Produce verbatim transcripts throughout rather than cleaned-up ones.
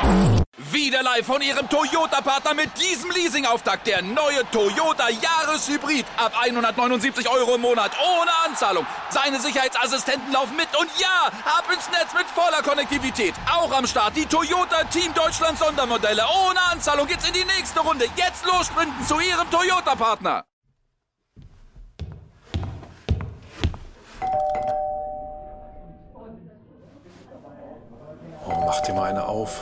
Wieder live von Ihrem Toyota-Partner mit diesem Leasing-Auftakt. Der neue Toyota Jahreshybrid. Ab hundertneunundsiebzig Euro im Monat. Ohne Anzahlung. Seine Sicherheitsassistenten laufen mit. Und ja, ab ins Netz mit voller Konnektivität. Auch am Start die Toyota Team Deutschland Sondermodelle. Ohne Anzahlung geht's in die nächste Runde. Jetzt los sprinten zu Ihrem Toyota-Partner. Oh, mach dir mal eine auf.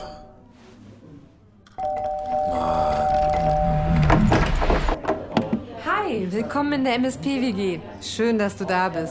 Hi, willkommen in der M S P W G. Schön, dass du da bist.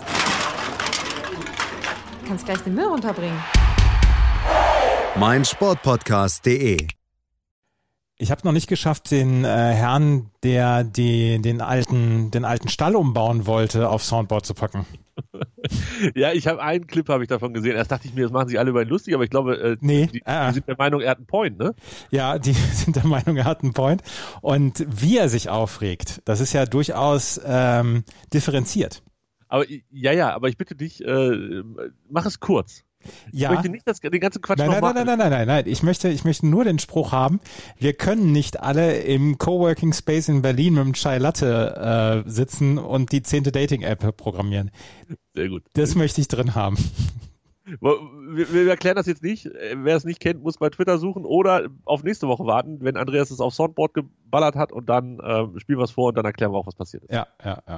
Du kannst gleich den Müll runterbringen. mein Sportpodcast punkt de Ich habe noch nicht geschafft, den äh, Herrn, der die, den, alten, den alten Stall umbauen wollte, auf Soundboard zu packen. Ja, ich habe einen Clip habe ich davon gesehen. Erst dachte ich mir, das machen sich alle über ihn lustig, aber ich glaube, äh, nee, die, äh, die sind der Meinung, er hat einen Point, ne? Ja, die sind der Meinung, er hat einen Point. Und wie er sich aufregt, das ist ja durchaus ähm, differenziert. Aber ja, ja, aber ich bitte dich, äh, mach es kurz. Ja. Ich möchte nicht das, den ganzen Quatsch nein, noch nein, machen. Nein, nein, nein, nein, nein. Ich möchte, ich möchte nur den Spruch haben, wir können nicht alle im Coworking Space in Berlin mit dem Chai Latte äh, sitzen und die zehnte Dating-App programmieren. Sehr gut. Das möchte ich drin haben. Wir, wir erklären das jetzt nicht. Wer es nicht kennt, muss bei Twitter suchen oder auf nächste Woche warten, wenn Andreas es auf Soundboard geballert hat und dann äh, spielen wir es vor und dann erklären wir auch, was passiert ist. Ja, ja, ja.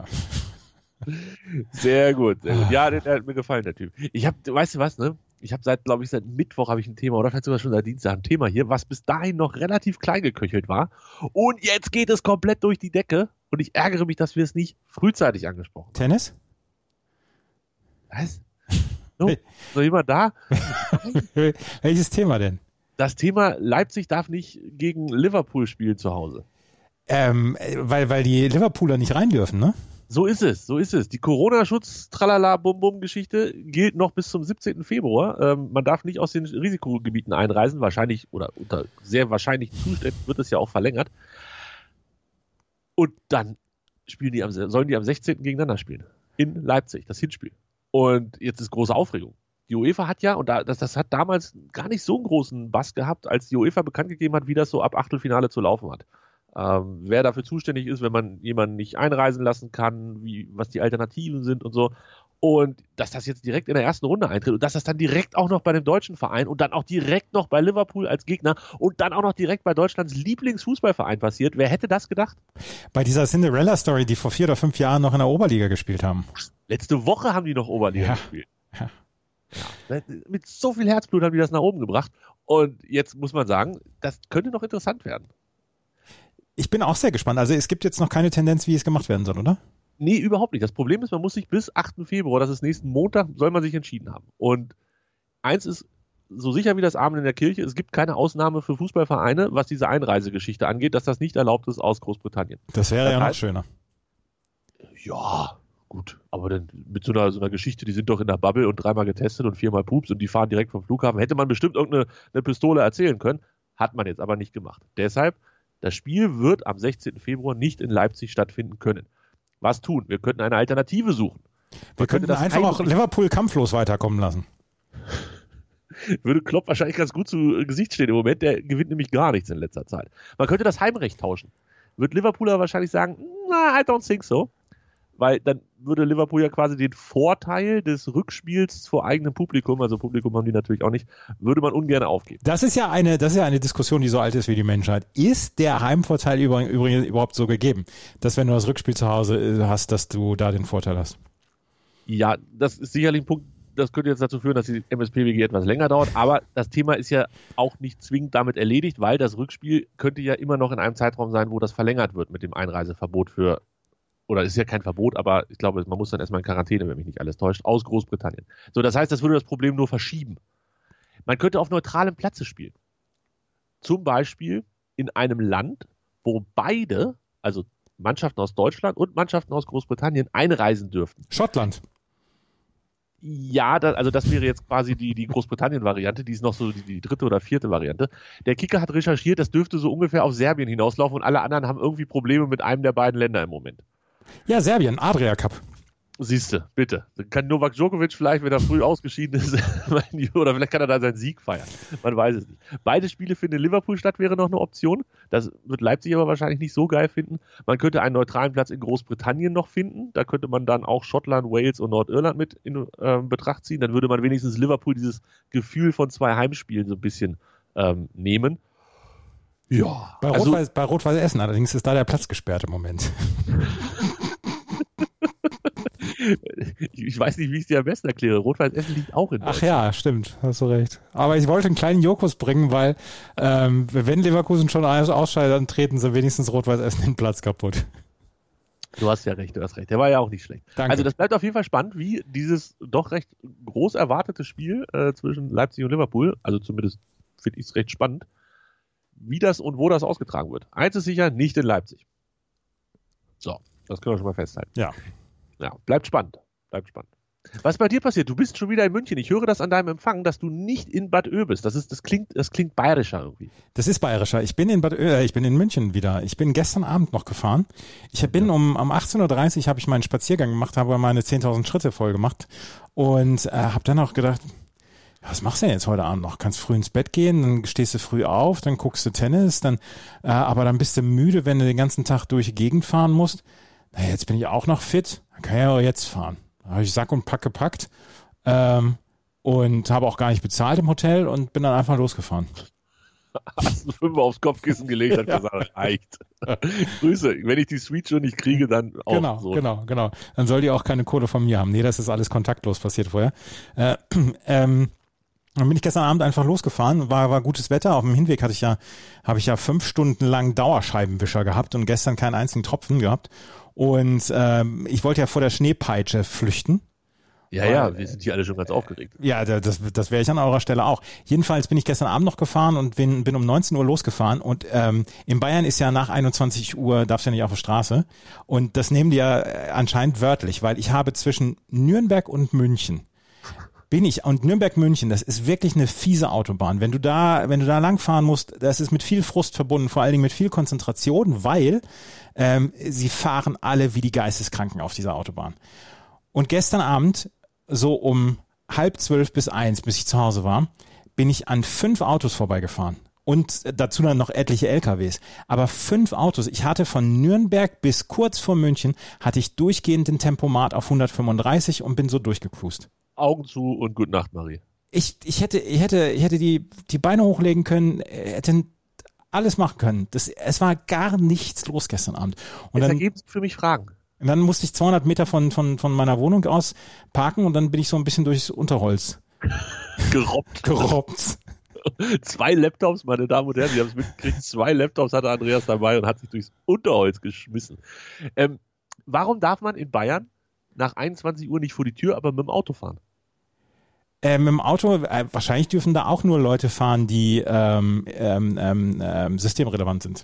Sehr gut, sehr gut. Ja, der, der hat mir gefallen, der Typ. Ich habe, weißt du was, ne? Ich habe seit, glaube ich, seit Mittwoch habe ich ein Thema, oder vielleicht sogar schon seit Dienstag ein Thema hier, was bis dahin noch relativ klein geköchelt war. Und jetzt geht es komplett durch die Decke. Und ich ärgere mich, dass wir es nicht frühzeitig angesprochen haben. Tennis? Was? So, noch jemand da? Welches Thema denn? Das Thema Leipzig darf nicht gegen Liverpool spielen zu Hause. Ähm, weil, weil die Liverpooler nicht rein dürfen, ne? So ist es, so ist es. Die Corona-Schutz-Tralala-Bum-Bum-Geschichte gilt noch bis zum siebzehnten Februar. Ähm, man darf nicht aus den Risikogebieten einreisen. Wahrscheinlich oder unter sehr wahrscheinlichen Zuständen wird es ja auch verlängert. Und dann spielen die am, sollen die am sechzehnten gegeneinander spielen. In Leipzig, das Hinspiel. Und jetzt ist große Aufregung. Die UEFA hat ja, und das, das hat damals gar nicht so einen großen Bass gehabt, als die UEFA bekannt gegeben hat, wie das so ab Achtelfinale zu laufen hat. Ähm, wer dafür zuständig ist, wenn man jemanden nicht einreisen lassen kann, wie, was die Alternativen sind und so. Und dass das jetzt direkt in der ersten Runde eintritt und dass das dann direkt auch noch bei dem deutschen Verein und dann auch direkt noch bei Liverpool als Gegner und dann auch noch direkt bei Deutschlands Lieblingsfußballverein passiert. Er hätte das gedacht? Bei dieser Cinderella-Story, die vor vier oder fünf Jahren noch in der Oberliga gespielt haben. Letzte Woche haben die noch Oberliga ja. gespielt. Ja. Ja. Mit so viel Herzblut haben die das nach oben gebracht. Und jetzt muss man sagen, das könnte noch interessant werden. Ich bin auch sehr gespannt. Also es gibt jetzt noch keine Tendenz, wie es gemacht werden soll, oder? Nee, überhaupt nicht. Das Problem ist, man muss sich bis achten Februar, das ist nächsten Montag, soll man sich entschieden haben. Und eins ist so sicher wie das Amen in der Kirche, es gibt keine Ausnahme für Fußballvereine, was diese Einreisegeschichte angeht, dass das nicht erlaubt ist aus Großbritannien. Das wäre das ja noch heißt, schöner. Ja, gut. Aber dann mit so einer, so einer Geschichte, die sind doch in der Bubble und dreimal getestet und viermal Pups und die fahren direkt vom Flughafen. Hätte man bestimmt irgendeine eine Pistole erzählen können, hat man jetzt aber nicht gemacht. Deshalb, das Spiel wird am sechzehnten Februar nicht in Leipzig stattfinden können. Was tun? Wir könnten eine Alternative suchen. Wir Man könnten könnte einfach auch Liverpool kampflos weiterkommen lassen. Würde Klopp wahrscheinlich ganz gut zu Gesicht stehen im Moment. Der gewinnt nämlich gar nichts in letzter Zeit. Man könnte das Heimrecht tauschen. Wird Liverpooler wahrscheinlich sagen, na, I don't think so. Weil dann würde Liverpool ja quasi den Vorteil des Rückspiels vor eigenem Publikum, also Publikum haben die natürlich auch nicht, würde man ungern aufgeben. Das ist ja eine, das ist ja eine Diskussion, die so alt ist wie die Menschheit. Ist der Heimvorteil übrigens überhaupt so gegeben, dass wenn du das Rückspiel zu Hause hast, dass du da den Vorteil hast? Ja, das ist sicherlich ein Punkt, das könnte jetzt dazu führen, dass die M S P W G etwas länger dauert, aber das Thema ist ja auch nicht zwingend damit erledigt, weil das Rückspiel könnte ja immer noch in einem Zeitraum sein, wo das verlängert wird mit dem Einreiseverbot für oder ist ja kein Verbot, aber ich glaube, man muss dann erstmal in Quarantäne, wenn mich nicht alles täuscht, aus Großbritannien. So, das heißt, das würde das Problem nur verschieben. Man könnte auf neutralem Platze spielen. Zum Beispiel in einem Land, wo beide, also Mannschaften aus Deutschland und Mannschaften aus Großbritannien einreisen dürften. Schottland. Ja, das, also das wäre jetzt quasi die, die Großbritannien-Variante, die ist noch so die, die dritte oder vierte Variante. Der Kicker hat recherchiert, das dürfte so ungefähr auf Serbien hinauslaufen und alle anderen haben irgendwie Probleme mit einem der beiden Länder im Moment. Ja, Serbien, Adria Cup. Siehste, bitte. Dann kann Novak Djokovic vielleicht, wenn er früh ausgeschieden ist, oder vielleicht kann er da seinen Sieg feiern. Man weiß es nicht. Beide Spiele finden in Liverpool statt, wäre noch eine Option. Das wird Leipzig aber wahrscheinlich nicht so geil finden. Man könnte einen neutralen Platz in Großbritannien noch finden. Da könnte man dann auch Schottland, Wales und Nordirland mit in äh, Betracht ziehen. Dann würde man wenigstens Liverpool dieses Gefühl von zwei Heimspielen so ein bisschen ähm, nehmen. Ja. Bei also, Rot-Weiß, bei Rot-Weiß Essen allerdings ist da der Platz gesperrt im Moment. Ich weiß nicht, wie ich es dir am besten erkläre. Rot-Weiß Essen liegt auch in Ach ja, stimmt, hast du recht. Aber ich wollte einen kleinen Jokus bringen, weil ähm, wenn Leverkusen schon ausscheidet, dann treten sie wenigstens Rot-Weiß Essen den Platz kaputt. Du hast ja recht, du hast recht. Der war ja auch nicht schlecht. Danke. Also das bleibt auf jeden Fall spannend, wie dieses doch recht groß erwartete Spiel äh, zwischen Leipzig und Liverpool, also zumindest finde ich es recht spannend, wie das und wo das ausgetragen wird. Eins ist sicher, nicht in Leipzig. So, das können wir schon mal festhalten. Ja. Ja, bleibt spannend. Bleibt spannend. Was bei dir passiert? Du bist schon wieder in München. Ich höre das an deinem Empfang, dass du nicht in Bad Ö bist. Das ist, das klingt, das klingt bayerischer irgendwie. Das ist bayerischer. Ich bin in Bad Ö, äh, ich bin in München wieder. Ich bin gestern Abend noch gefahren. Ich bin um, um achtzehn Uhr dreißig habe ich meinen Spaziergang gemacht, habe meine zehntausend Schritte voll gemacht und äh, habe dann auch gedacht, was machst du denn jetzt heute Abend noch? Kannst früh ins Bett gehen, dann stehst du früh auf, dann guckst du Tennis, dann, äh, aber dann bist du müde, wenn du den ganzen Tag durch die Gegend fahren musst. Na, jetzt bin ich auch noch fit, dann kann ich ja auch jetzt fahren. Da habe ich Sack und Pack gepackt ähm, und habe auch gar nicht bezahlt im Hotel und bin dann einfach losgefahren. Hast du fünf aufs Kopfkissen gelegt und ja. gesagt, reicht. Grüße, wenn ich die Suite schon nicht kriege, dann auch genau, so. Genau, genau. Dann soll die auch keine Kohle von mir haben. Nee, das ist alles kontaktlos passiert vorher. Äh, ähm, Dann bin ich gestern Abend einfach losgefahren, war, war gutes Wetter. Auf dem Hinweg hatte ich ja, habe ich ja fünf Stunden lang Dauerscheibenwischer gehabt und gestern keinen einzigen Tropfen gehabt. Und ähm, ich wollte ja vor der Schneepeitsche flüchten. Ja, ja, wir sind hier alle schon ganz aufgeregt. Ja, das, das wäre ich an eurer Stelle auch. Jedenfalls bin ich gestern Abend noch gefahren und bin, bin um neunzehn Uhr losgefahren. Und ähm, in Bayern ist ja nach einundzwanzig Uhr, darfst du ja nicht auf der Straße. Und das nehmen die ja anscheinend wörtlich, weil ich habe zwischen Nürnberg und München bin ich, und Nürnberg-München, das ist wirklich eine fiese Autobahn. Wenn du da, wenn du da langfahren musst, das ist mit viel Frust verbunden, vor allen Dingen mit viel Konzentration, weil ähm, sie fahren alle wie die Geisteskranken auf dieser Autobahn. Und gestern Abend, so um halb zwölf bis eins, bis ich zu Hause war, bin ich an fünf Autos vorbeigefahren. Und dazu dann noch etliche L K Ws. Aber fünf Autos. Ich hatte von Nürnberg bis kurz vor München, hatte ich durchgehend den Tempomat auf hundertfünfunddreißig und bin so durchgecruised. Augen zu und gute Nacht, Marie. Ich, ich hätte, ich hätte, ich hätte die, die Beine hochlegen können, hätte alles machen können. Das, es war gar nichts los gestern Abend. Und Jetzt dann ergeben sich für mich Fragen. Und dann musste ich zweihundert Meter von, von, von meiner Wohnung aus parken und dann bin ich so ein bisschen durchs Unterholz gerobbt. gerobbt. Zwei Laptops, meine Damen und Herren, Sie haben es mitgekriegt, zwei Laptops hatte Andreas dabei und hat sich durchs Unterholz geschmissen. Ähm, warum darf man in Bayern nach einundzwanzig Uhr nicht vor die Tür, aber mit dem Auto fahren? Ähm, mit dem Auto, äh, wahrscheinlich dürfen da auch nur Leute fahren, die ähm, ähm, ähm, systemrelevant sind.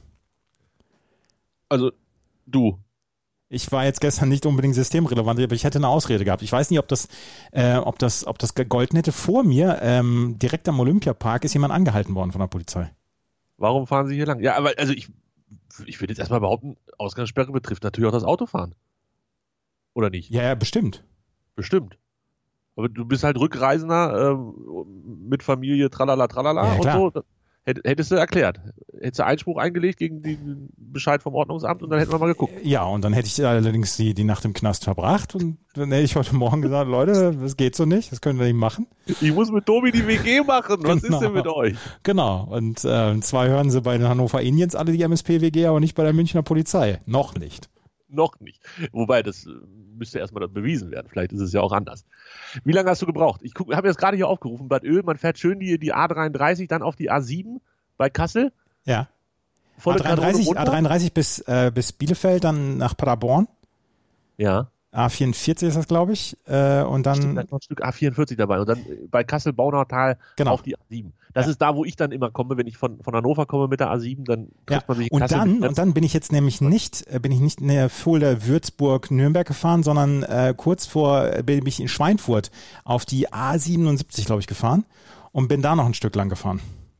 Also, du. Ich war jetzt gestern nicht unbedingt systemrelevant, aber ich hätte eine Ausrede gehabt. Ich weiß nicht, ob das, äh, ob das, ob das gegolten hätte. Vor mir, ähm, direkt am Olympiapark, ist jemand angehalten worden von der Polizei. Warum fahren Sie hier lang? Ja, aber also ich, ich würde jetzt erstmal behaupten, Ausgangssperre betrifft natürlich auch das Autofahren. Oder nicht? Ja, ja, bestimmt. Bestimmt. Aber du bist halt Rückreisender ähm, mit Familie, tralala, tralala Ja, und klar. so. Hättest du erklärt. Hättest du Einspruch eingelegt gegen den Bescheid vom Ordnungsamt und dann hätten wir mal geguckt. Ja, und dann hätte ich allerdings die, die Nacht im Knast verbracht und dann hätte ich heute Morgen gesagt, Leute, das geht so nicht, das können wir nicht machen. Ich muss mit Tobi die W G machen, was Genau. ist denn mit euch? Genau, und äh, zwar hören sie bei den Hannover Indians alle die M S P W G, aber nicht bei der Münchner Polizei. Noch nicht. Noch nicht. Wobei, das müsste erstmal bewiesen werden. Vielleicht ist es ja auch anders. Wie lange hast du gebraucht? Ich habe jetzt gerade hier aufgerufen, Bad Ö, man fährt schön die, die A dreiunddreißig, dann auf die A sieben bei Kassel. Ja. Volle A dreiunddreißig, Kanone A runter. dreiunddreißig bis, äh, bis Bielefeld, dann nach Paderborn. Ja. A vierundvierzig ist das, glaube ich. Äh, und dann. Stimmt, da ist noch ein Stück A vierundvierzig dabei. Und dann bei Kassel-Baunautal Genau. auf die A sieben. Das Ja. ist da, wo ich dann immer komme, wenn ich von, von Hannover komme mit der A sieben, dann Ja. trifft man sich in Und Kassel. dann, mit- und dann bin ich jetzt nämlich nicht, äh, bin ich nicht in der Fulda Würzburg Nürnberg gefahren, sondern äh, kurz vor äh, bin ich in Schweinfurt auf die A siebenundsiebzig, glaube ich, gefahren und bin da noch ein Stück lang gefahren.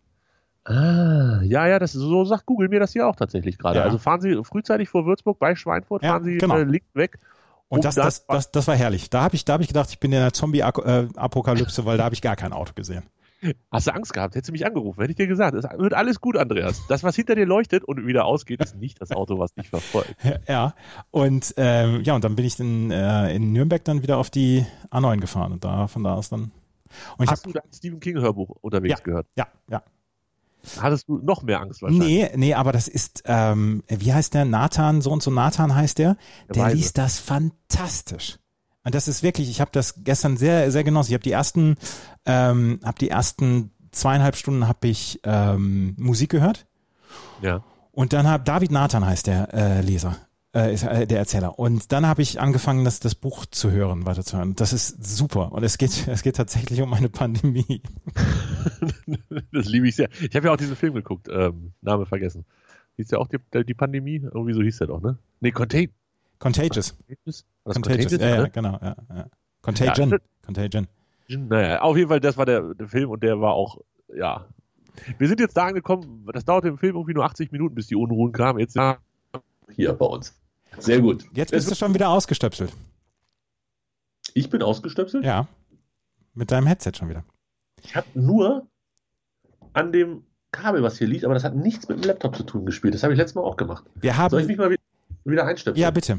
Ah, ja, ja, das so sagt Google mir das hier auch tatsächlich gerade. Ja. Also fahren Sie frühzeitig vor Würzburg bei Schweinfurt, Ja, fahren Sie genau. äh, links weg Und um das, dann- das, das, das war herrlich. Da habe ich, da hab ich gedacht, ich bin in der Zombie-Apokalypse, weil da habe ich gar kein Auto gesehen. Hast du Angst gehabt? Hättest du mich angerufen, hätte ich dir gesagt, es wird alles gut, Andreas. Das, was hinter dir leuchtet und wieder ausgeht, ist nicht das Auto, was dich verfolgt. Ja, und ähm, ja, und dann bin ich in, äh, in Nürnberg dann wieder auf die A neun gefahren und da von da aus dann. Und ich Hast hab, du dein Stephen King Hörbuch unterwegs ja, gehört? ja, ja. Hattest du noch mehr Angst wahrscheinlich? Nee, nee, aber das ist, ähm, wie heißt der? Nathan, so und so Nathan heißt der. Der Der Weise. liest das fantastisch. Und das ist wirklich, ich habe das gestern sehr, sehr genossen. Ich habe die ersten, ähm, habe die ersten zweieinhalb Stunden habe ich ähm, Musik gehört. Ja. Und dann habe David Nathan heißt der äh, Leser, äh, ist, äh, der Erzähler. Und dann habe ich angefangen, das, das Buch zu hören, weiterzuhören. Das ist super. Und es geht, es geht tatsächlich um eine Pandemie. Das liebe ich sehr. Ich habe ja auch diesen Film geguckt, ähm, Name vergessen. Hieß ja auch die, die Pandemie? Irgendwie so hieß der doch, ne? Nee, Contag- Contagious. Contagious? War das Contagious. Contagious, Ja, ja, ne? genau. Ja, ja. Contagion. Ja, Contagion. Naja, auf jeden Fall, das war der, der Film und der war auch, ja. Wir sind jetzt da angekommen, das dauerte im Film irgendwie nur achtzig Minuten, bis die Unruhen kamen. Jetzt ja, hier bei uns. Sehr gut. Jetzt bist du schon wieder ausgestöpselt. Ich bin ausgestöpselt. Ja. Mit deinem Headset schon wieder. Ich habe nur an dem Kabel, was hier liegt, aber das hat nichts mit dem Laptop zu tun gespielt. Das habe ich letztes Mal auch gemacht. Wir Soll ich haben. mich mal wi- wieder einstöpseln? Ja, bitte.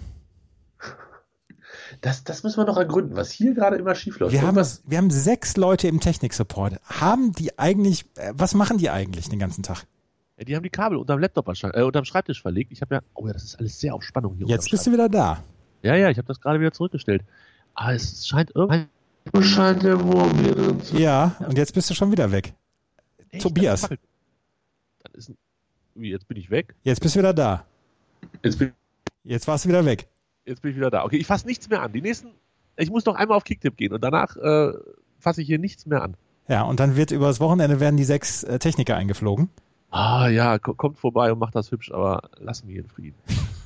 Das, das müssen wir noch ergründen, was hier gerade immer schief läuft. Wir haben, Irgendwas- wir haben sechs Leute im Technik-Support. Haben die eigentlich, äh, was machen die eigentlich den ganzen Tag? Ja, die haben die Kabel unterm Laptop wahrscheinlich, äh, unterm Schreibtisch verlegt. Ich habe ja, oh ja, das ist alles sehr auf Spannung hier. Jetzt unterm bist du wieder da. Schreibtisch. Ja, ja, ich habe das gerade wieder zurückgestellt. Aber es scheint irgendwie. scheint der Wurm hier drin zu Ja, und jetzt bist du schon wieder weg. Echt, Tobias. das wackelt. Dann ist ein, wie, jetzt bin ich weg. Jetzt bist du wieder da. Jetzt bin Jetzt warst du wieder weg. Jetzt bin ich wieder da. Okay, ich fasse nichts mehr an. Die nächsten, ich muss noch einmal auf Kicktipp gehen und danach äh, fasse ich hier nichts mehr an. Ja, und dann wird übers Wochenende werden die sechs äh, Techniker eingeflogen. Ah ja, ko- kommt vorbei und macht das hübsch, aber lass mich in Frieden.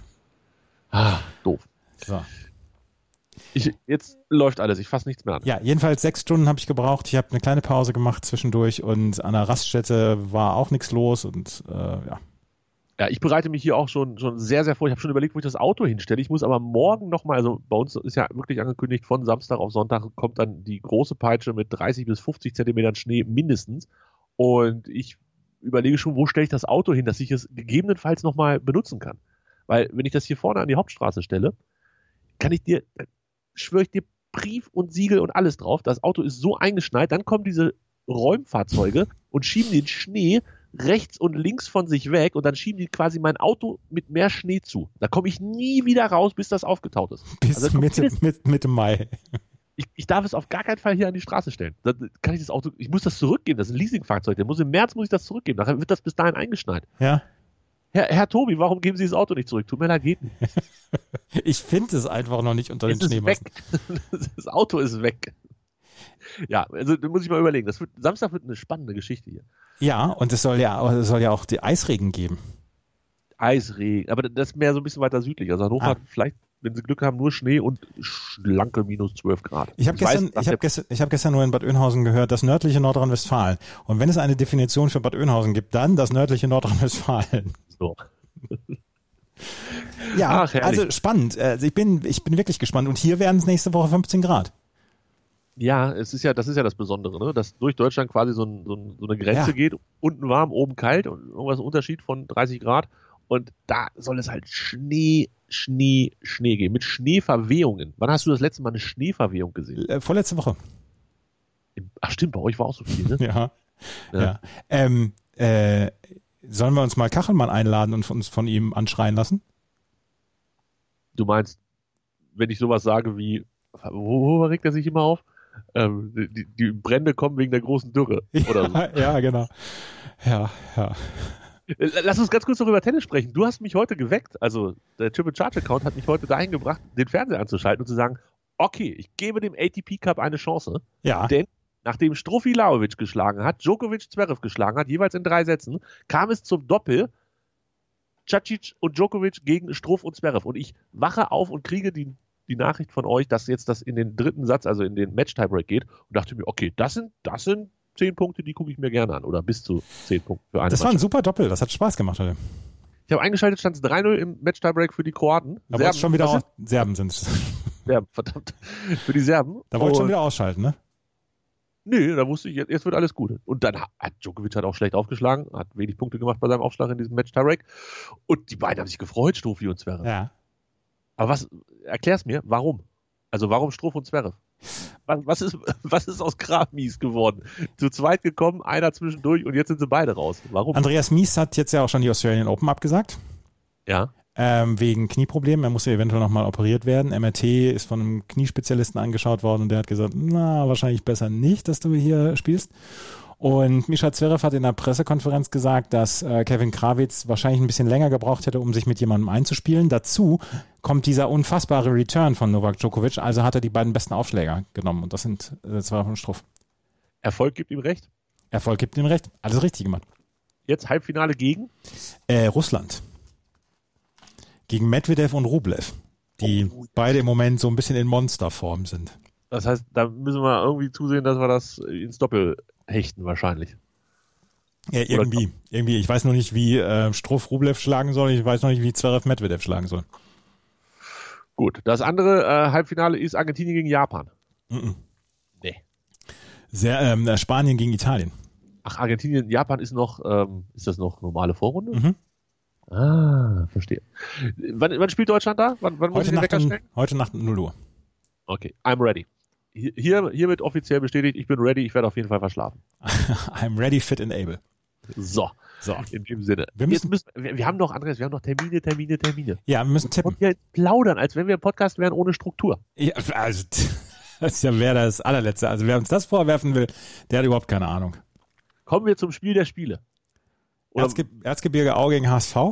Ah, doof. So. Ich, jetzt läuft alles, ich fasse nichts mehr an. Ja, jedenfalls sechs Stunden habe ich gebraucht. Ich habe eine kleine Pause gemacht zwischendurch und an der Raststätte war auch nichts los und äh, ja. Ja, ich bereite mich hier auch schon, schon sehr, sehr vor. Ich habe schon überlegt, wo ich das Auto hinstelle. Ich muss aber morgen nochmal, also bei uns ist ja wirklich angekündigt, von Samstag auf Sonntag kommt dann die große Peitsche mit dreißig bis fünfzig Zentimetern Schnee mindestens. Und ich überlege schon, wo stelle ich das Auto hin, dass ich es gegebenenfalls nochmal benutzen kann. Weil wenn ich das hier vorne an die Hauptstraße stelle, kann ich dir, schwöre ich dir Brief und Siegel und alles drauf. Das Auto ist so eingeschneit, dann kommen diese Räumfahrzeuge und schieben den Schnee rechts und links von sich weg und dann schieben die quasi mein Auto mit mehr Schnee zu. Da komme ich nie wieder raus, bis das aufgetaut ist. Bis Also kommt Mitte, jedes- mit, Mitte Mai. ich, ich darf es auf gar keinen Fall hier an die Straße stellen. Dann kann ich das Auto, ich muss das zurückgeben. Das ist ein Leasingfahrzeug. Der muss im März muss ich das zurückgeben. Nachher wird das bis dahin eingeschneit. Ja. Herr, Herr Tobi, warum geben Sie das Auto nicht zurück? Tut mir leid, geht nicht. Ich finde es einfach noch nicht unter den Es ist Schneemassen. weg. Das Auto ist weg. Ja, also da muss ich mal überlegen. Das wird, Samstag wird eine spannende Geschichte hier. Ja, und es soll ja, es soll ja auch die Eisregen geben. Eisregen, aber das ist mehr so ein bisschen weiter südlich. Also Hannover Ah. hat vielleicht, wenn sie Glück haben, nur Schnee und schlanke minus zwölf Grad. Ich habe gestern, weiß, ich hab gestern, ich hab gestern nur in Bad Oeynhausen gehört, das nördliche Nordrhein-Westfalen. Und wenn es eine Definition für Bad Oeynhausen gibt, dann das nördliche Nordrhein-Westfalen. so. Ja, Ach, herrlich. also spannend. Also ich bin, ich bin wirklich gespannt. Und hier werden es nächste Woche fünfzehn Grad. Ja, es ist ja, das ist ja das Besondere, ne? Dass durch Deutschland quasi so, ein, so, ein, so eine Grenze Ja. geht, unten warm, oben kalt und irgendwas ein Unterschied von dreißig Grad. Und da soll es halt Schnee, Schnee, Schnee geben. Mit Schneeverwehungen. Wann hast du das letzte Mal eine Schneeverwehung gesehen? Äh, vorletzte Woche. Im- Ach stimmt, bei euch war auch so viel, ne? Ja. Ja. ja. Ähm, äh, sollen wir uns mal Kachelmann einladen und uns von ihm anschreien lassen? Du meinst, wenn ich sowas sage wie, wo, wo regt er sich immer auf? Ähm, die, die Brände kommen wegen der großen Dürre. Oder so. ja, ja, genau. Ja, ja. Äh, Lass uns ganz kurz noch über Tennis sprechen. Du hast mich heute geweckt, also der Triple Charge Account hat mich heute dahin gebracht, den Fernseher anzuschalten und zu sagen, okay, ich gebe dem A T P Cup eine Chance, Ja. denn nachdem Struffi Lajovic geschlagen hat, Djokovic Zverev geschlagen hat, jeweils in drei Sätzen, kam es zum Doppel Cacic und Djokovic gegen Struff und Zverev. Und ich wache auf und kriege die, die Nachricht von euch, dass jetzt das in den dritten Satz, also in den Match-Tiebreak geht und dachte mir, okay, das sind, das sind zehn Punkte, die gucke ich mir gerne an. Oder bis zu zehn Punkte für eine Das war ein Mannschaft. super Doppel. Das hat Spaß gemacht heute. Ich habe eingeschaltet, stand es drei null im Match-Tiebreak für die Kroaten. Aber jetzt schon wieder auch Serben sind es. Serben, verdammt. Für die Serben. Da wollte ich schon Und- wieder ausschalten, ne? Nö, da wusste ich, jetzt, jetzt wird alles gut. Und dann hat Djokovic hat auch schlecht aufgeschlagen, hat wenig Punkte gemacht bei seinem Aufschlag in diesem Match Tarek. Und die beiden haben sich gefreut, Stoffi und Zverev. Ja. Aber was, erklär's mir, warum? Also warum Struff und Zverev? Was, was, ist, was ist aus Kramis geworden? Zu zweit gekommen, einer zwischendurch und jetzt sind sie beide raus. Warum? Andreas Mies hat jetzt ja auch schon die Australian Open abgesagt. Ja. Ähm, wegen Knieproblemen. Er muss ja eventuell nochmal operiert werden. M R T ist von einem Kniespezialisten angeschaut worden und der hat gesagt, na, wahrscheinlich besser nicht, dass du hier spielst. Und Mischa Zverev hat in der Pressekonferenz gesagt, dass äh, Kevin Krawitz wahrscheinlich ein bisschen länger gebraucht hätte, um sich mit jemandem einzuspielen. Dazu kommt dieser unfassbare Return von Novak Djokovic, also hat er die beiden besten Aufschläger genommen und das sind äh, Zverev und Struff. Erfolg gibt ihm recht. Erfolg gibt ihm recht. Alles richtig gemacht. Jetzt Halbfinale gegen? Äh, Russland. Gegen Medvedev und Rublev, die Oh, ja. beide im Moment so ein bisschen in Monsterform sind. Das heißt, da müssen wir irgendwie zusehen, dass wir das ins Doppel hechten wahrscheinlich. Ja, irgendwie. irgendwie. Ich weiß noch nicht, wie äh, Struff Rublev schlagen soll. Ich weiß noch nicht, wie Zverev Medvedev schlagen soll. Gut, das andere äh, Halbfinale ist Argentinien gegen Japan. Mhm. Nee. Sehr, ähm, äh, Spanien gegen Italien. Ach, Argentinien, Japan ist noch, ähm, ist das noch normale Vorrunde? Mhm. Ah, verstehe. Wann, wann spielt Deutschland da? Wann, wann muss Heute, ich den Nacht Wecker um, stellen? heute Nacht um null Uhr. Okay, I'm ready. Hier, hier hiermit offiziell bestätigt, ich bin ready, ich werde auf jeden Fall verschlafen. I'm ready, fit and able. So, So. in dem Sinne. Wir müssen- Jetzt müssen, wir, wir haben noch, Andreas, wir haben noch Termine, Termine, Termine. Ja, wir müssen tippen. Und wir plaudern, als wenn wir ein Podcast wären ohne Struktur. Ja, also, das ist ja wer das allerletzte. Also wer uns das vorwerfen will, der hat überhaupt keine Ahnung. Kommen wir zum Spiel der Spiele. Oder, Erzge Erzgebirge Aue gegen H S V.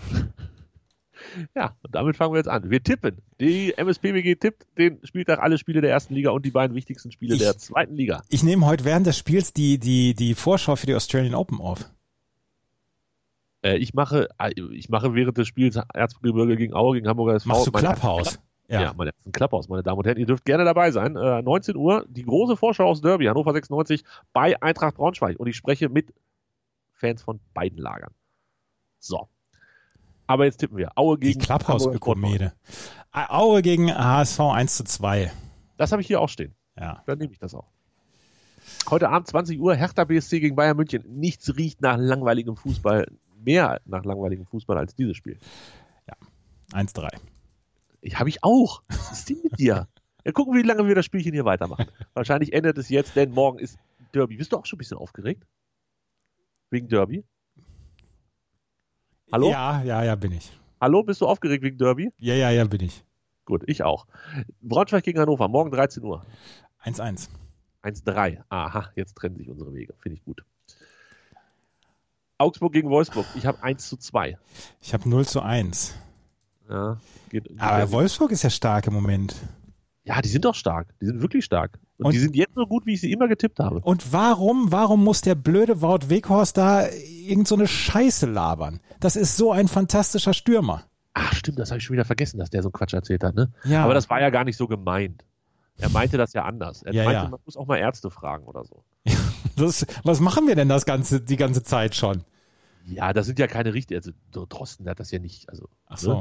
ja, und damit fangen wir jetzt an. Wir tippen. Die M S P W G tippt den Spieltag alle Spiele der ersten Liga und die beiden wichtigsten Spiele Ich- der zweiten Liga. Ich nehme heute während des Spiels die, die, die Vorschau für die Australian Open auf. Äh, ich mache, äh, ich mache während des Spiels Erzgebirge gegen Aue gegen Hamburger S V. Machst du meine- Clubhouse? Ja, ja mein ein Clubhouse, meine Damen und Herren. Ihr dürft gerne dabei sein. Äh, neunzehn Uhr, die große Vorschau aus Derby, Hannover sechsundneunzig bei Eintracht Braunschweig. Und ich spreche mit Fans von beiden Lagern. So. Aber jetzt tippen wir. Aue Die gegen Hamburger Sportverein. Clubhouse-Ökumene. Aue gegen H S V eins zu zwei. Das habe ich hier auch stehen. Ja. Dann nehme ich das auch. Heute Abend zwanzig Uhr, Hertha B S C gegen Bayern München. Nichts riecht nach langweiligem Fußball, mehr nach langweiligem Fußball als dieses Spiel. eins zu drei. Ich habe ich auch. Was ist denn mit dir? Ja, gucken, wie lange wir das Spielchen hier weitermachen. Wahrscheinlich endet es jetzt, denn morgen ist Derby. Bist du auch schon ein bisschen aufgeregt? Wegen Derby? Hallo? Ja, ja, ja, bin ich. Hallo, bist du aufgeregt wegen Derby? Ja, ja, ja, bin ich. Gut, ich auch. Braunschweig gegen Hannover, morgen dreizehn Uhr. eins eins. eins drei. Aha, jetzt trennen sich unsere Wege. Finde ich gut. Augsburg gegen Wolfsburg. Ich habe eins zu zwei. Ich habe null zu eins. Ja, geht, Aber geht, Wolfsburg ist ja stark im Moment. ja, die sind doch stark. Die sind wirklich stark. Und, Und- die sind jetzt so gut, wie ich sie immer getippt habe. Und warum, warum muss der blöde Wout Weghorst da irgend so eine Scheiße labern? Das ist so ein fantastischer Stürmer. Ach, stimmt, das habe ich schon wieder vergessen, dass der so einen Quatsch erzählt hat, ne? Ja. Aber das war ja gar nicht so gemeint. Er meinte das ja anders. Er Ja, meinte, ja. man muss auch mal Ärzte fragen oder so. Das, was machen wir denn das ganze, die ganze Zeit schon? Ja, das sind ja keine richtigen, also so Drosten der hat das ja nicht, also. Ach so. Ne?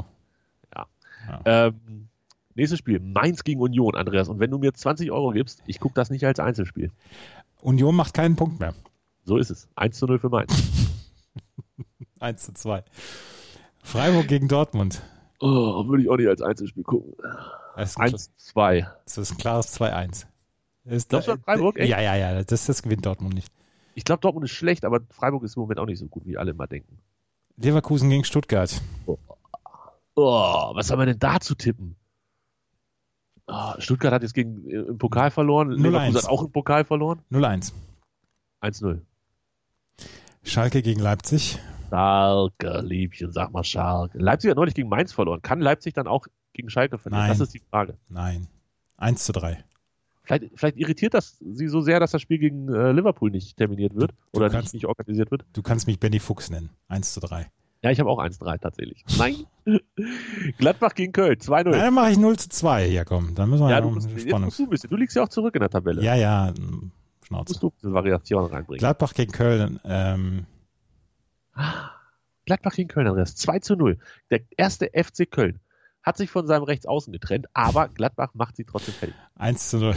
Ähm, nächstes Spiel, Mainz gegen Union, Andreas. Und wenn du mir zwanzig Euro gibst, ich gucke das nicht als Einzelspiel. Union macht keinen Punkt mehr. So ist es. eins zu null für Mainz. eins zu zwei. Freiburg gegen Dortmund. Oh, würde ich auch nicht als Einzelspiel gucken. Das ist ein, eins zu zwei. das ist ein klares zwei eins. Ist Glaubst du an Freiburg, echt? Ja, ja, ja. Das, das gewinnt Dortmund nicht. Ich glaube, Dortmund ist schlecht, aber Freiburg ist im Moment auch nicht so gut, wie alle immer denken. Leverkusen gegen Stuttgart. Oh, was soll man denn da zu tippen? Oh, Stuttgart hat jetzt gegen, äh, im Pokal verloren. null Leverkusen eins. hat auch im Pokal verloren. null eins. eins null. Schalke gegen Leipzig. Schalke, Liebchen, sag mal Schalke. Leipzig hat neulich gegen Mainz verloren. Kann Leipzig dann auch gegen Schalke verlieren? Nein. Das ist die Frage. Nein. eins zu drei. Vielleicht, vielleicht irritiert das sie so sehr, dass das Spiel gegen äh, Liverpool nicht terminiert wird Du oder kannst- nicht, nicht organisiert wird. Du kannst mich Benny Fuchs nennen. eins zu drei. Ja, ich habe auch eins drei tatsächlich. Nein. Gladbach gegen Köln, zwei null. Nein, dann mache ich null zu zwei. Ja, komm. Dann müssen wir Ja, ja du noch musst, eine jetzt Spannung. musst du ein bisschen. Du liegst ja auch zurück in der Tabelle. Ja, ja. m, Schnauze. Musst du ein bisschen Variation reinbringen. Gladbach gegen Köln. Ähm, Gladbach gegen Köln, Andreas. zwei zu null. Der erste F C Köln. hat sich von seinem Rechtsaußen getrennt, aber Gladbach macht sie trotzdem fertig. eins zu null.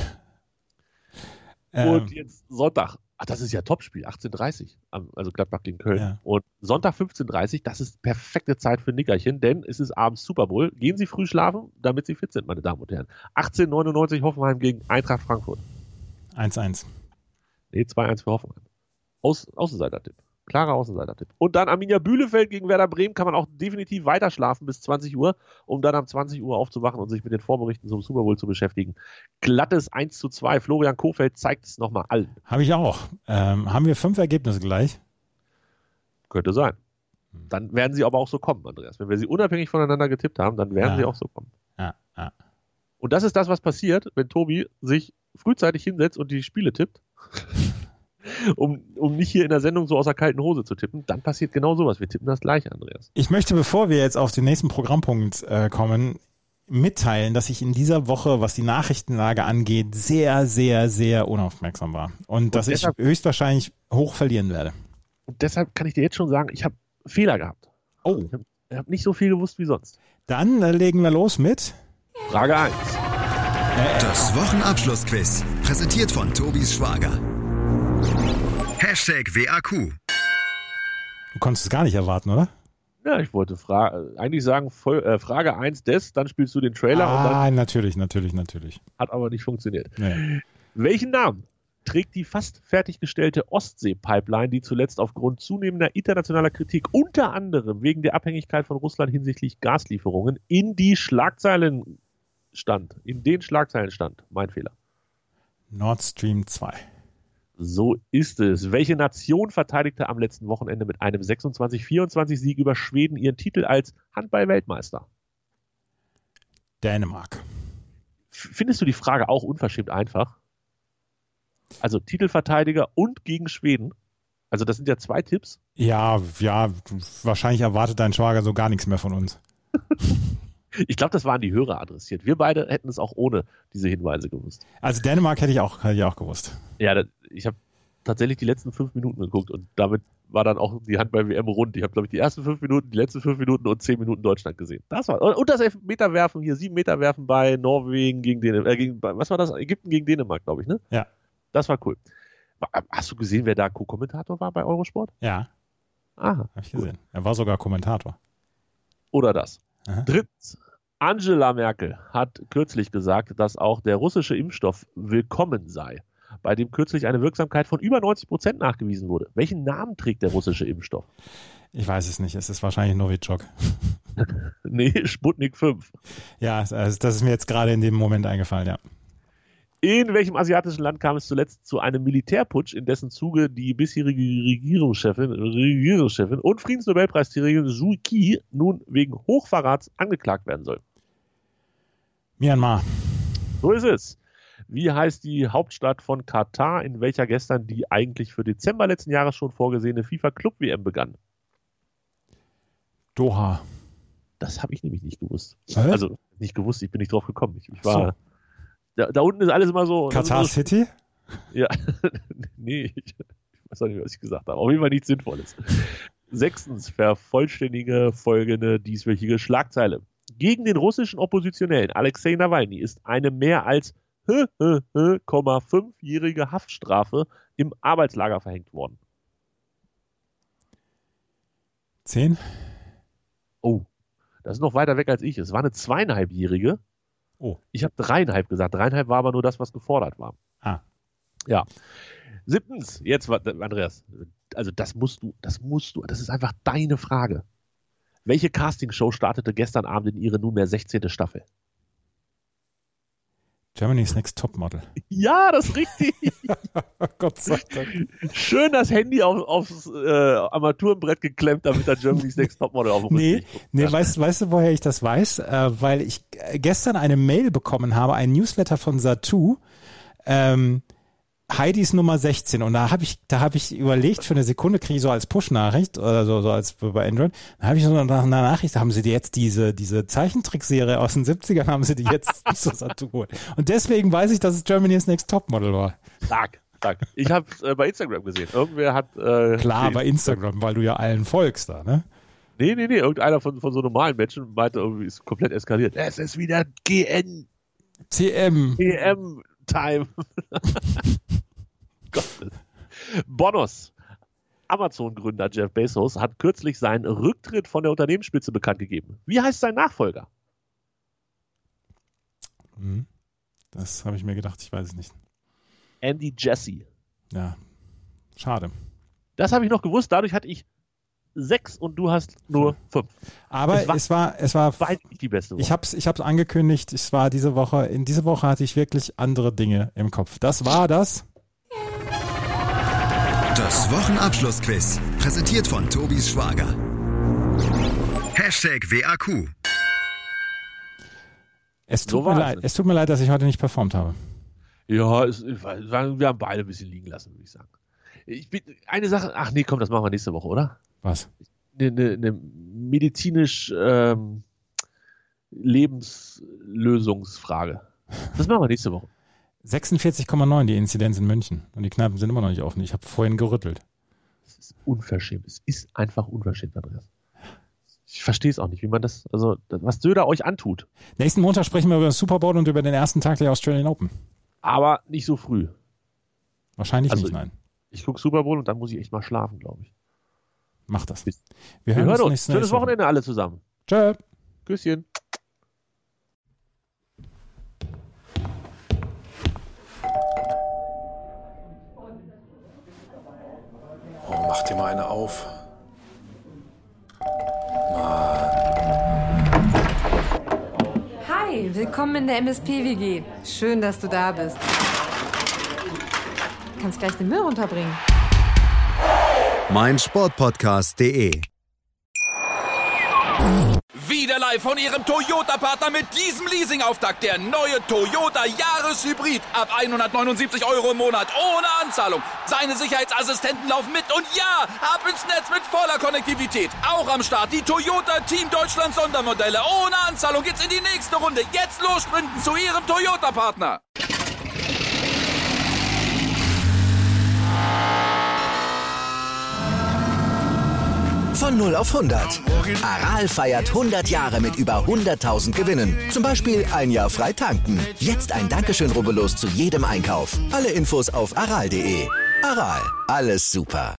Und ähm. jetzt Sonntag, ach, das ist ja Topspiel, achtzehn Uhr dreißig, also Gladbach gegen Köln. Ja. Und Sonntag fünfzehn Uhr dreißig, das ist perfekte Zeit für ein Nickerchen, denn es ist abends Super Bowl. Gehen Sie früh schlafen, damit Sie fit sind, meine Damen und Herren. achtzehn Uhr neunundneunzig Hoffenheim gegen Eintracht Frankfurt. eins eins. Nee, zwei eins für Hoffenheim. Aus, Außenseiter-Tipp. Klarer Außenseiter-Tipp. Und dann Arminia Bielefeld gegen Werder Bremen kann man auch definitiv weiter schlafen bis zwanzig Uhr, um dann um zwanzig Uhr aufzuwachen und sich mit den Vorberichten zum Super Bowl zu beschäftigen. Glattes eins zu zwei. Florian Kohfeldt zeigt es nochmal allen. Habe ich auch. Ähm, haben wir fünf Ergebnisse gleich? Könnte sein. Dann werden sie aber auch so kommen, Andreas. Wenn wir sie unabhängig voneinander getippt haben, dann werden ja. sie auch so kommen. Ja, ja. Und das ist das, was passiert, wenn Tobi sich frühzeitig hinsetzt und die Spiele tippt. Um, um nicht hier in der Sendung so aus der kalten Hose zu tippen, dann passiert genau sowas. Wir tippen das gleiche, Andreas. Ich möchte, bevor wir jetzt auf den nächsten Programmpunkt äh, kommen, mitteilen, dass ich in dieser Woche, was die Nachrichtenlage angeht, sehr, sehr, sehr unaufmerksam war. Und, und dass deshalb, ich höchstwahrscheinlich hoch verlieren werde. Und deshalb kann ich dir jetzt schon sagen, ich habe Fehler gehabt. Oh. Ich habe hab nicht so viel gewusst wie sonst. Dann äh, legen wir los mit Frage eins. Das Wochenabschlussquiz, präsentiert von Tobis Schwager. Hashtag W A Q. Du konntest es gar nicht erwarten, oder? Ja, ich wollte fra- eigentlich sagen, voll, äh, Frage eins des, dann spielst du den Trailer. Ah, und dann natürlich, natürlich, natürlich. Hat aber nicht funktioniert. Nee. Welchen Namen trägt die fast fertiggestellte Ostsee-Pipeline, die zuletzt aufgrund zunehmender internationaler Kritik, unter anderem wegen der Abhängigkeit von Russland hinsichtlich Gaslieferungen, in die Schlagzeilen stand? In den Schlagzeilen stand. Mein Fehler. Nord Stream zwei. So ist es. Welche Nation verteidigte am letzten Wochenende mit einem sechsundzwanzig vierundzwanzig Sieg über Schweden ihren Titel als Handball-Weltmeister? Dänemark. Findest du die Frage auch unverschämt einfach? Also Titelverteidiger und gegen Schweden. Also das sind ja zwei Tipps. Ja, ja, wahrscheinlich erwartet dein Schwager so gar nichts mehr von uns. Ich glaube, das waren die Hörer adressiert. Wir beide hätten es auch ohne diese Hinweise gewusst. Also Dänemark hätte ich auch, hätte ich auch gewusst. Ja, das, ich habe tatsächlich die letzten fünf Minuten geguckt und damit war dann auch die Handball-W M rund. Ich habe, glaube ich, die ersten fünf Minuten, die letzten fünf Minuten und zehn Minuten Deutschland gesehen. Das war, und das Elfmeterwerfen hier, sieben Meter werfen bei Norwegen gegen Dänemark, äh, gegen, was war das? Ägypten gegen Dänemark, glaube ich, ne? Ja. Das war cool. Hast du gesehen, wer da Co-Kommentator war bei Eurosport? Ja. Aha. Habe ich gesehen. Er war sogar Kommentator. Oder das. Aha. Drittens. Angela Merkel hat kürzlich gesagt, dass auch der russische Impfstoff willkommen sei, bei dem kürzlich eine Wirksamkeit von über neunzig Prozent nachgewiesen wurde. Welchen Namen trägt der russische Impfstoff? Ich weiß es nicht. Es ist wahrscheinlich Novichok. Nee, Sputnik fünf. Ja, also das ist mir jetzt gerade in dem Moment eingefallen, ja. In welchem asiatischen Land kam es zuletzt zu einem Militärputsch, in dessen Zuge die bisherige Regierungschefin, Regierungschefin und Friedensnobelpreisträgerin Suu Kyi nun wegen Hochverrats angeklagt werden soll? Myanmar. So ist es. Wie heißt die Hauptstadt von Katar, in welcher gestern die eigentlich für Dezember letzten Jahres schon vorgesehene FIFA-Club-W M begann? Doha. Das habe ich nämlich nicht gewusst. Was? Also nicht gewusst, ich bin nicht drauf gekommen. Ich, ich war, so. da, da unten ist alles immer so. Katar so, City? Ja, nee, ich, ich weiß auch nicht, was ich gesagt habe. Auf jeden Fall nichts Sinnvolles. Sechstens, vervollständige folgende dieswöchige Schlagzeile. Gegen den russischen Oppositionellen Alexei Nawalny ist eine mehr als fünfjährige Haftstrafe im Arbeitslager verhängt worden. Zehn? Oh, das ist noch weiter weg als ich. Es war eine zweieinhalbjährige. Oh. Ich habe dreieinhalb gesagt. Dreieinhalb war aber nur das, was gefordert war. Ah. Ja. Siebtens, jetzt, Andreas, also das musst du, das musst du, das ist einfach deine Frage. Welche Castingshow startete gestern Abend in ihre nunmehr sechzehnte Staffel? Germany's Next Topmodel. Ja, das ist richtig. Gott sei Dank. Schön das Handy auf, aufs äh, Armaturenbrett geklemmt, damit da Germany's Next Topmodel auf dem Nee, Rücken liegt. nee Ja. weißt, weißt du, woher ich das weiß? Äh, weil ich gestern eine Mail bekommen habe, ein Newsletter von Satu, ähm, Heidis Nummer sechzehn, und da habe ich, da habe ich überlegt, für eine Sekunde kriege ich so als Push-Nachricht oder so, so als bei Android, da habe ich so nach einer Nachricht, da haben sie die jetzt diese, diese Zeichentrickserie aus den siebzigern, haben sie die jetzt zu Satu geholt. Und deswegen weiß ich, dass es Germany's Next Topmodel war. Stark, stark. Ich habe es äh, bei Instagram gesehen. Irgendwer hat... Äh, Klar, den, bei Instagram, weil du ja allen folgst da, ne? Nee, nee, nee, irgendeiner von, von so normalen Menschen meinte irgendwie, ist komplett eskaliert. Es ist wieder G N. C M. G M-Time. Gott. Bonos. Amazon-Gründer Jeff Bezos hat kürzlich seinen Rücktritt von der Unternehmensspitze bekannt gegeben. Wie heißt sein Nachfolger? Hm. Das habe ich mir gedacht, ich weiß es nicht. Andy Jassy. Ja, schade. Das habe ich noch gewusst, dadurch hatte ich sechs und du hast nur fünf. Aber es war, es war, es war weit nicht die beste Woche. Ich habe es ich hab's angekündigt, es war diese Woche, in dieser Woche hatte ich wirklich andere Dinge im Kopf. Das war das. Das Wochenabschlussquiz, präsentiert von Tobis Schwager. Hashtag W A Q. Es tut, So mir war leid, es. es tut mir leid, dass ich heute nicht performt habe. Ja, es, wir haben beide ein bisschen liegen lassen, würde ich sagen. Ich bin, eine Sache, ach nee, komm, das machen wir nächste Woche, oder? Was? Eine, eine, eine medizinisch ähm, Lebenslösungsfrage. Das machen wir nächste Woche. sechsundvierzig Komma neun die Inzidenz in München. Und die Kneipen sind immer noch nicht offen. Ich habe vorhin gerüttelt. Es ist unverschämt. Es ist einfach unverschämt, Andreas. Ich verstehe es auch nicht, wie man das, also, was Söder euch antut. Nächsten Montag sprechen wir über das Super Bowl und über den ersten Tag der Australian Open. Aber nicht so früh. Wahrscheinlich Also, nicht, nein. Ich gucke Super Bowl und dann muss ich echt mal schlafen, glaube ich. Mach das. Wir, Wir Wir hören, hören uns uns. nächste Schönes nächste Woche. Wochenende alle zusammen. Tschö. Küsschen. Oh, mach dir mal eine auf. Hi, willkommen in der M S P-W G. Schön, dass du da bist. Kannst gleich den Müll runterbringen. mein Sportpodcast punkt de. Wieder live von Ihrem Toyota-Partner mit diesem Leasing-Auftakt. Der neue Toyota Jahreshybrid. Ab hundertneunundsiebzig Euro im Monat. Ohne Anzahlung. Seine Sicherheitsassistenten laufen mit. Und ja, ab ins Netz mit voller Konnektivität. Auch am Start die Toyota Team Deutschland Sondermodelle. Ohne Anzahlung geht's in die nächste Runde. Jetzt los sprinten zu Ihrem Toyota-Partner. Von null auf hundert. Aral feiert hundert Jahre mit über hunderttausend Gewinnen. Zum Beispiel ein Jahr frei tanken. Jetzt ein Dankeschön, rubbellos zu jedem Einkauf. Alle Infos auf aral punkt de. Aral, alles super.